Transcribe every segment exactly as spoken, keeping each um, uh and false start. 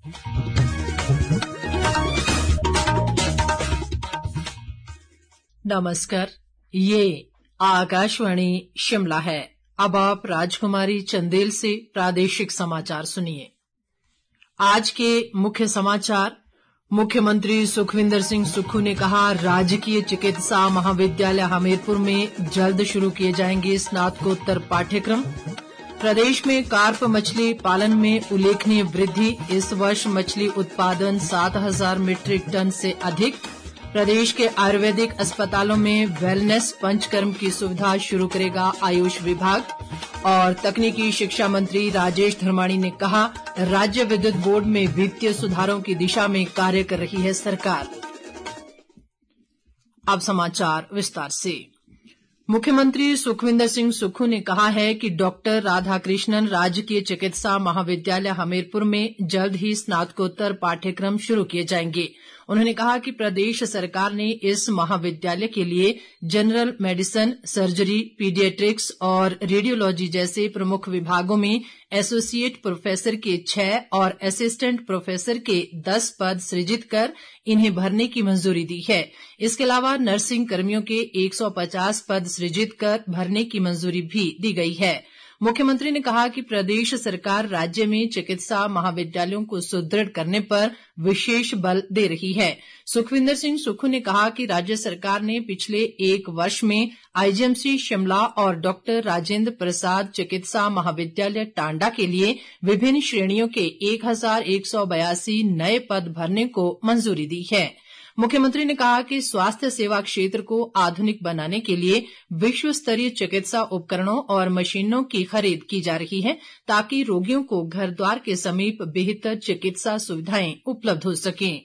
नमस्कार, ये आकाशवाणी शिमला है। अब आप राजकुमारी चंदेल से प्रादेशिक समाचार सुनिए। आज के मुख्य समाचार। मुख्यमंत्री सुखविंदर सिंह सुक्खू ने कहा, राजकीय चिकित्सा महाविद्यालय हमीरपुर में जल्द शुरू किए जाएंगे स्नातकोत्तर पाठ्यक्रम। प्रदेश में कार्प मछली पालन में उल्लेखनीय वृद्धि, इस वर्ष मछली उत्पादन सात हजार मीट्रिक टन से अधिक। प्रदेश के आयुर्वेदिक अस्पतालों में वेलनेस पंचकर्म की सुविधा शुरू करेगा आयुष विभाग। और तकनीकी शिक्षा मंत्री राजेश धर्माणी ने कहा, राज्य विद्युत बोर्ड में वित्तीय सुधारों की दिशा में कार्य कर रही है सरकार। अब समाचार विस्तार से। मुख्यमंत्री सुखविंदर सिंह सुक्खू ने कहा है कि डॉक्टर राधाकृष्णन राजकीय चिकित्सा महाविद्यालय हमीरपुर में जल्द ही स्नातकोत्तर पाठ्यक्रम शुरू किए जाएंगे। उन्होंने कहा कि प्रदेश सरकार ने इस महाविद्यालय के लिए जनरल मेडिसिन, सर्जरी, पीडियाट्रिक्स और रेडियोलॉजी जैसे प्रमुख विभागों में एसोसिएट प्रोफेसर के छह और असिस्टेंट प्रोफेसर के दस पद सृजित कर इन्हें भरने की मंजूरी दी है। इसके अलावा नर्सिंग कर्मियों के एक सौ पचास पद सृजित कर भरने की मंजूरी भी दी गई है। मुख्यमंत्री ने कहा कि प्रदेश सरकार राज्य में चिकित्सा महाविद्यालयों को सुदृढ़ करने पर विशेष बल दे रही है। सुखविंदर सिंह सुक्खू ने कहा कि राज्य सरकार ने पिछले एक वर्ष में आईजीएमसी शिमला और डॉक्टर राजेंद्र प्रसाद चिकित्सा महाविद्यालय टांडा के लिए विभिन्न श्रेणियों के एक हजार एक सौ बयासी नए पद भरने को मंजूरी दी है। मुख्यमंत्री ने कहा कि स्वास्थ्य सेवा क्षेत्र को आधुनिक बनाने के लिए विश्व स्तरीय चिकित्सा उपकरणों और मशीनों की खरीद की जा रही है, ताकि रोगियों को घर द्वार के समीप बेहतर चिकित्सा सुविधाएं उपलब्ध हो सकें।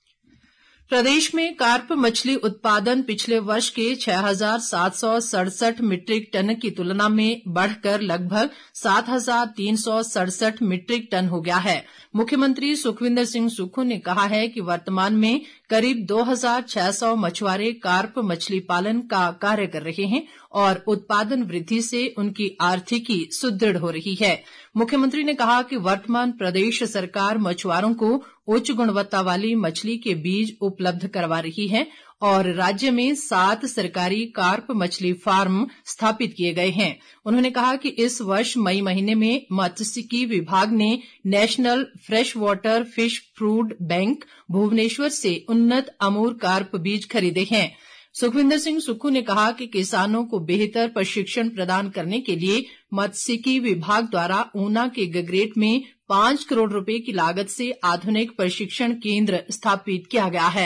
प्रदेश में कार्प मछली उत्पादन पिछले वर्ष के छह हजार सात सौ सड़सठ मीट्रिक टन की तुलना में बढ़कर लगभग सात हजार तीन सौ सड़सठ मीट्रिक टन हो गया है। मुख्यमंत्री सुखविंदर सिंह सुक्खू ने कहा है कि वर्तमान में करीब दो हजार छह सौ मछुआरे कार्प मछली पालन का कार्य कर रहे हैं और उत्पादन वृद्धि से उनकी आर्थिकी सुदृढ़ हो रही है। मुख्यमंत्री ने कहा कि वर्तमान प्रदेश सरकार मछुआरों को उच्च गुणवत्ता वाली मछली के बीज उपलब्ध करवा रही है और राज्य में सात सरकारी कार्प मछली फार्म स्थापित किए गए हैं। उन्होंने कहा कि इस वर्ष मई महीने में मत्स्यिकी विभाग ने national fresh water fish food bank Bhubaneswar से उन्नत अमूर कार्प बीज खरीदे हैं। सुखविंदर सिंह सुक्खू ने कहा कि किसानों को बेहतर प्रशिक्षण प्रदान करने के लिए मत्स्यिकी विभाग द्वारा ऊना के गगरेट में पांच करोड़ रुपए की लागत से आधुनिक प्रशिक्षण केंद्र स्थापित किया गया है।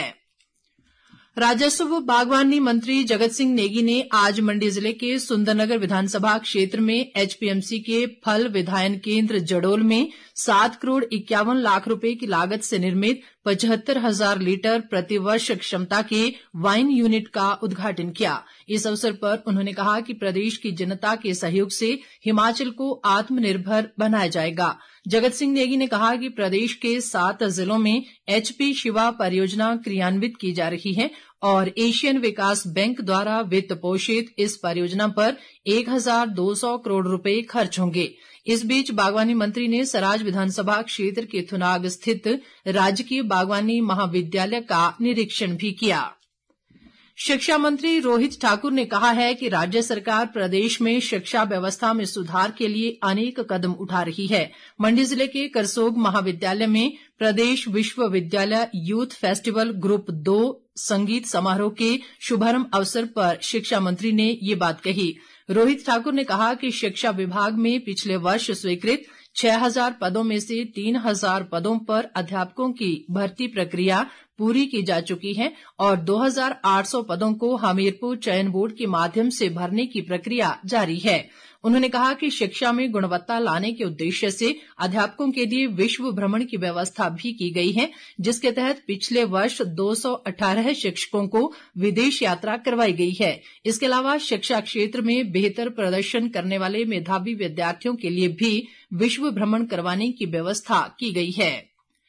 राजस्व व बागवानी मंत्री जगत सिंह नेगी ने आज मंडी जिले के सुंदरनगर विधानसभा क्षेत्र में एचपीएमसी के फल विधायन केंद्र जडोल में सात करोड़ इक्यावन लाख रुपए की लागत से निर्मित पचहत्तर हजार लीटर प्रतिवर्ष क्षमता के वाइन यूनिट का उद्घाटन किया। इस अवसर पर उन्होंने कहा कि प्रदेश की जनता के सहयोग से हिमाचल को आत्मनिर्भर बनाया जाएगा। जगत सिंह नेगी ने कहा कि प्रदेश के सात जिलों में एचपी शिवा परियोजना क्रियान्वित की जा रही है और एशियन विकास बैंक द्वारा वित्त पोषित इस परियोजना पर एक हजार दो सौ करोड़ रुपए खर्च होंगे। इस बीच बागवानी मंत्री ने सराज विधानसभा क्षेत्र के थुनाग स्थित राजकीय बागवानी महाविद्यालय का निरीक्षण भी किया। शिक्षा मंत्री रोहित ठाकुर ने कहा है कि राज्य सरकार प्रदेश में शिक्षा व्यवस्था में सुधार के लिए अनेक कदम उठा रही है। मंडी जिले के करसोग महाविद्यालय में प्रदेश विश्वविद्यालय यूथ फेस्टिवल ग्रुप दो संगीत समारोह के शुभारंभ अवसर पर शिक्षा मंत्री ने ये बात कही। रोहित ठाकुर ने कहा कि शिक्षा विभाग में पिछले वर्ष स्वीकृत छह हजार पदों में से तीन हजार पदों पर अध्यापकों की भर्ती प्रक्रिया पूरी की जा चुकी है और दो हजार आठ सौ पदों को हमीरपुर चयन बोर्ड के माध्यम से भरने की प्रक्रिया जारी है। उन्होंने कहा कि शिक्षा में गुणवत्ता लाने के उद्देश्य से अध्यापकों के लिए विश्व भ्रमण की व्यवस्था भी की गई है, जिसके तहत पिछले वर्ष दो सौ अठारह शिक्षकों को विदेश यात्रा करवाई गई है। इसके अलावा शिक्षा क्षेत्र में बेहतर प्रदर्शन करने वाले मेधावी विद्यार्थियों के लिए भी विश्व भ्रमण करवाने की व्यवस्था की गई है।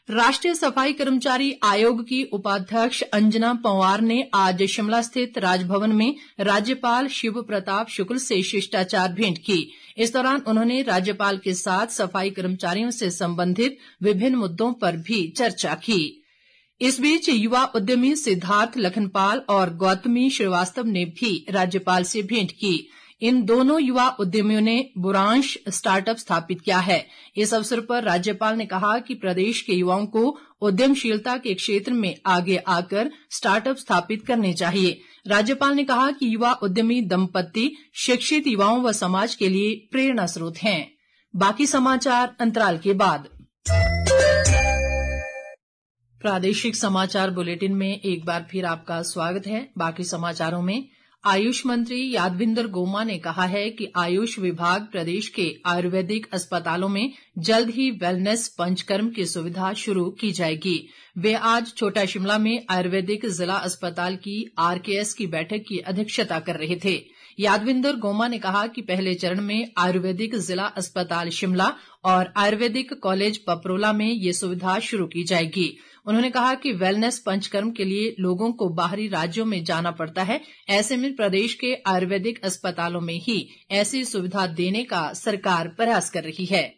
राष्ट्रीय सफाई कर्मचारी आयोग की उपाध्यक्ष अंजना पंवार ने आज शिमला स्थित राजभवन में राज्यपाल शिव प्रताप शुक्ल से शिष्टाचार भेंट की। इस दौरान उन्होंने राज्यपाल के साथ सफाई कर्मचारियों से संबंधित विभिन्न मुद्दों पर भी चर्चा की। इस बीच युवा उद्यमी सिद्धार्थ लखनपाल और गौतमी श्रीवास्तव ने भी राज्यपाल से भेंट की। इन दोनों युवा उद्यमियों ने बुरांश स्टार्टअप स्थापित किया है। इस अवसर पर राज्यपाल ने कहा कि प्रदेश के युवाओं को उद्यमशीलता के क्षेत्र में आगे आकर स्टार्टअप स्थापित करने चाहिए। राज्यपाल ने कहा कि युवा उद्यमी दंपत्ति शिक्षित युवाओं व समाज के लिए प्रेरणा स्रोत हैं। बाकी समाचार अंतराल के बाद। प्रादेशिक समाचार बुलेटिन में एक बार फिर आपका स्वागत है। बाकी समाचारों में आयुष मंत्री यादविंदर गोमा ने कहा है कि आयुष विभाग प्रदेश के आयुर्वेदिक अस्पतालों में जल्द ही वेलनेस पंचकर्म की सुविधा शुरू की जाएगी। वे आज छोटा शिमला में आयुर्वेदिक जिला अस्पताल की आरकेएस की बैठक की अध्यक्षता कर रहे थे। यादविंदर गोमा ने कहा कि पहले चरण में आयुर्वेदिक जिला अस्पताल शिमला और आयुर्वेदिक कॉलेज पपरोला में ये सुविधा शुरू की जाएगी। उन्होंने कहा कि वेलनेस पंचकर्म के लिए लोगों को बाहरी राज्यों में जाना पड़ता है। ऐसे में प्रदेश के आयुर्वेदिक अस्पतालों में ही ऐसी सुविधा देने का सरकार प्रयास कर रही है।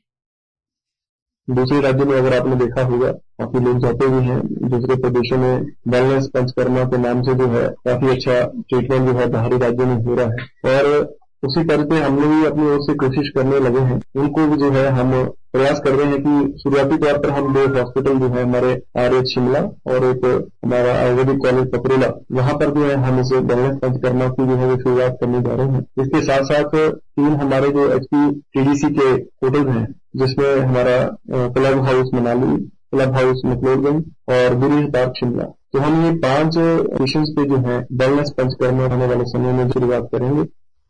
दूसरे राज्यों में अगर आपने देखा होगा, काफी लोग जाते भी हैं दूसरे प्रदेशों में वेलनेस पंचकर्मा के नाम से, जो है काफी अच्छा ट्रीटमेंट जो है बाहरी राज्यों में हो रहा है। और उसी तरह से हम लोग भी अपनी ओर से कोशिश करने लगे हैं। उनको भी जो है हम प्रयास कर रहे हैं कि शुरुआती तौर पर हम दो हॉस्पिटल जो है हमारे आरएच शिमला और एक हमारा आयुर्वेदिक कॉलेज पपरोला, वहां पर जो है हम इसे वेलनेस पंचकर्मा की जो है वो शुरुआत करने जा रहे हैं। इसके साथ साथ तीन हमारे जो एचपी टीडीसी के होटल हैं, जिसमें हमारा club house Manali, club house McLeodganj और गिरीश पार्क शिमला, तो हम ये पांच मिशन पे जो है वेलनेस पंचकर्मा आने वाले समय में शुरुआत करेंगे।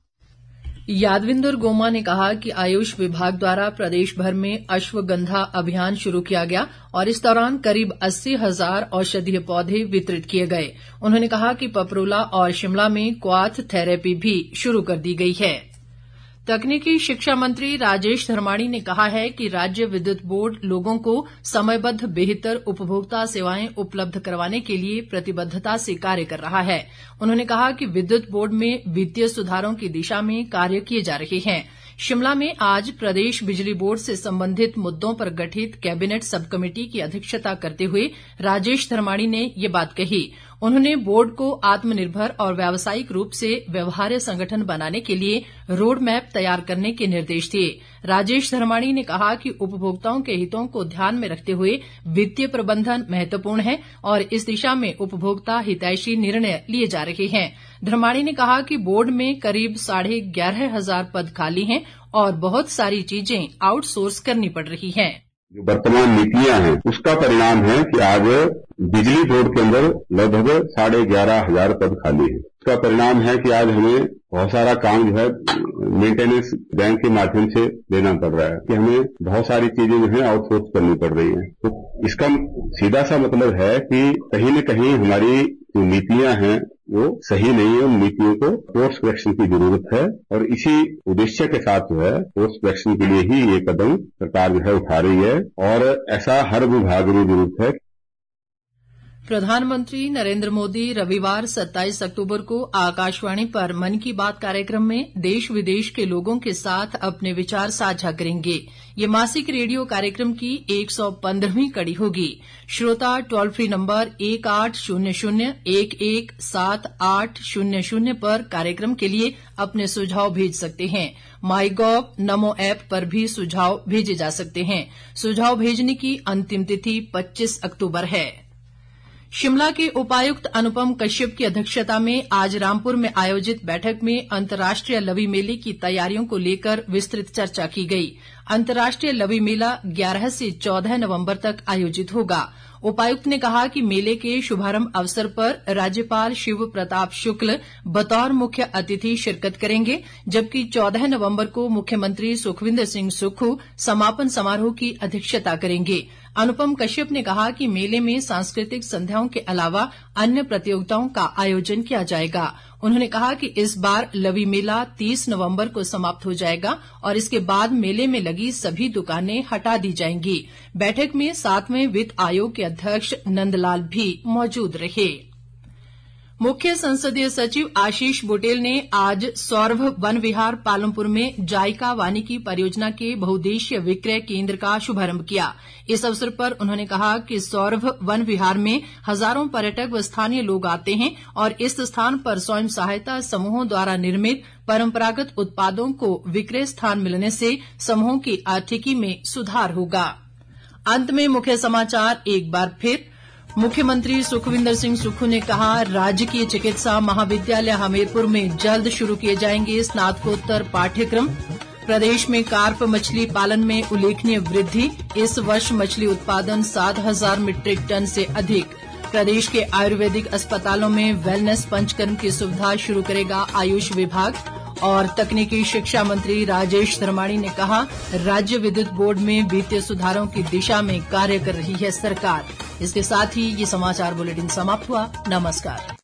यादविंदर गोमा ने कहा कि आयुष विभाग द्वारा प्रदेश भर में अश्वगंधा अभियान शुरू किया गया और इस दौरान करीब अस्सी हजार औषधीय पौधे वितरित किए गए। उन्होंने कहा कि पपरोला और शिमला में क्वाथ थेरेपी भी शुरू कर दी गई है। तकनीकी शिक्षा मंत्री राजेश धर्माणी ने कहा है कि राज्य विद्युत बोर्ड लोगों को समयबद्ध बेहतर उपभोक्ता सेवाएं उपलब्ध करवाने के लिए प्रतिबद्धता से कार्य कर रहा है। उन्होंने कहा कि विद्युत बोर्ड में वित्तीय सुधारों की दिशा में कार्य किए जा रहे हैं। शिमला में आज प्रदेश बिजली बोर्ड से संबंधित मुद्दों पर गठित कैबिनेट सब कमेटी की अध्यक्षता करते हुए राजेश धर्माणी ने ये बात कही। उन्होंने बोर्ड को आत्मनिर्भर और व्यावसायिक रूप से व्यवहार्य संगठन बनाने के लिए रोड मैप तैयार करने के निर्देश दिए। राजेश धर्माणी ने कहा कि उपभोक्ताओं के हितों को ध्यान में रखते हुए वित्तीय प्रबंधन महत्वपूर्ण है और इस दिशा में उपभोक्ता हितैषी निर्णय लिए जा रहे हैं। धर्माणी ने कहा कि बोर्ड में करीब साढ़े ग्यारह हजार पद खाली हैं और बहुत सारी चीजें आउटसोर्स करनी पड़ रही हैं। जो वर्तमान नीतियां हैं उसका परिणाम है कि आज बिजली बोर्ड के अंदर लगभग साढ़े ग्यारह हजार पद खाली है। इसका परिणाम है कि आज हमें बहुत सारा काम जो है मेंटेनेंस बैंक के माध्यम से देना पड़ रहा है, कि हमें बहुत सारी चीजें जो है आउटसोर्स करनी पड़ रही हैं। तो इसका सीधा सा मतलब है कि कहीं न कहीं हमारी जो नीतियां हैं वो सही नहीं है। उन नीतियों को कोर्स करेक्शन की जरूरत है और इसी उद्देश्य के साथ जो है कोर्स करेक्शन के लिए ही ये कदम सरकार जो है उठा रही है और ऐसा हर विभाग में जरूरत है। प्रधानमंत्री नरेंद्र मोदी रविवार सत्ताईस अक्टूबर को आकाशवाणी पर मन की बात कार्यक्रम में देश विदेश के लोगों के साथ अपने विचार साझा करेंगे। ये मासिक रेडियो कार्यक्रम की एक सौ पंद्रहवीं कड़ी होगी। श्रोता टोल फ्री नंबर एक आठ शून्य शून्य एक एक सात आठ शून्य शून्य पर कार्यक्रम के लिए अपने सुझाव भेज सकते हैं। माई गॉव नमो ऐप पर भी सुझाव भेजे जा सकते हैं। सुझाव भेजने की अंतिम तिथि पच्चीस अक्टूबर है। शिमला के उपायुक्त अनुपम कश्यप की अध्यक्षता में आज रामपुर में आयोजित बैठक में अंतर्राष्ट्रीय लवी मेले की तैयारियों को लेकर विस्तृत चर्चा की गई। अंतर्राष्ट्रीय लवी मेला ग्यारह से चौदह नवंबर तक आयोजित होगा। उपायुक्त ने कहा कि मेले के शुभारंभ अवसर पर राज्यपाल शिव प्रताप शुक्ल बतौर मुख्य अतिथि शिरकत करेंगे, जबकि चौदह नवंबर को मुख्यमंत्री सुखविंदर सिंह सुक्खू समापन समारोह की अध्यक्षता करेंगे। अनुपम कश्यप ने कहा कि मेले में सांस्कृतिक संध्याओं के अलावा अन्य प्रतियोगिताओं का आयोजन किया जाएगा। उन्होंने कहा कि इस बार लवी मेला तीस नवंबर को समाप्त हो जाएगा और इसके बाद मेले में लगी सभी दुकानें हटा दी जाएंगी। बैठक में सातवें वित्त आयोग के अध्यक्ष नंदलाल भी मौजूद रहे। मुख्य संसदीय सचिव आशीष बुटेल ने आज सौरभ वन विहार पालमपुर में जायका वानिकी परियोजना के बहुउद्देशीय विक्रय केंद्र का शुभारंभ किया। इस अवसर पर उन्होंने कहा कि सौरभ वन विहार में हजारों पर्यटक व स्थानीय लोग आते हैं और इस स्थान पर स्वयं सहायता समूहों द्वारा निर्मित परंपरागत उत्पादों को विक्रय स्थान मिलने से समूहों की आर्थिकी में सुधार होगा। अंत में मुख्य समाचार एक बार फिर। मुख्यमंत्री सुखविंदर सिंह सुक्खू ने कहा, राजकीय चिकित्सा महाविद्यालय हमीरपुर में जल्द शुरू किए जाएंगे स्नातकोत्तर पाठ्यक्रम। प्रदेश में कार्प मछली पालन में उल्लेखनीय वृद्धि, इस वर्ष मछली उत्पादन सात हजार मीट्रिक टन से अधिक। प्रदेश के आयुर्वेदिक अस्पतालों में वेलनेस पंचकर्म की सुविधा शुरू करेगा आयुष विभाग। और तकनीकी शिक्षा मंत्री राजेश धर्माणी ने कहा, राज्य विद्युत बोर्ड में वित्तीय सुधारों की दिशा में कार्य कर रही है सरकार। इसके साथ ही ये समाचार बुलेटिन समाप्त हुआ। नमस्कार।